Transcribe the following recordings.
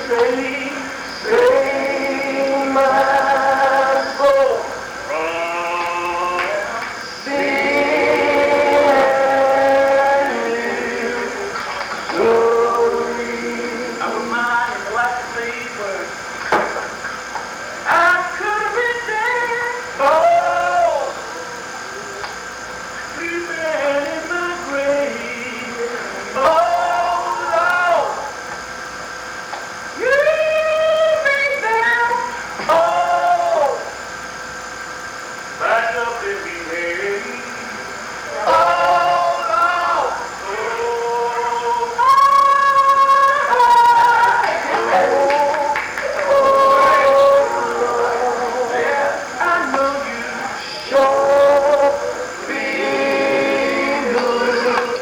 Sing my soul. I was mine and like to these words. I could have been dead. Oh, sleeping in my grave. Oh, Lord, you me down. Oh, back up in me head. Oh, Lord. I know you sure be good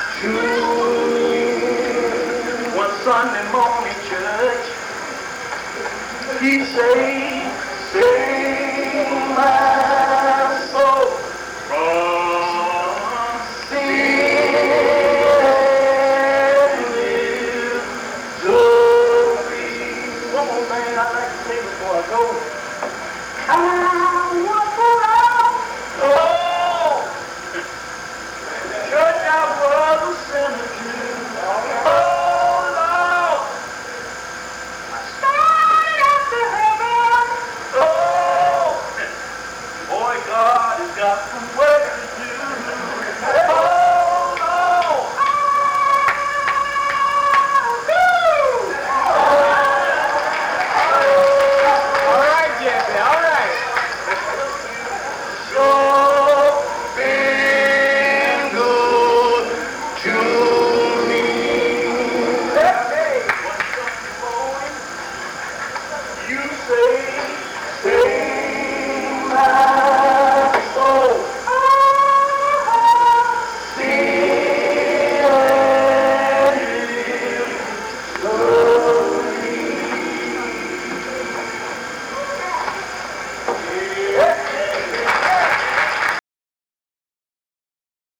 to me. One Sunday morning church, he say, sing my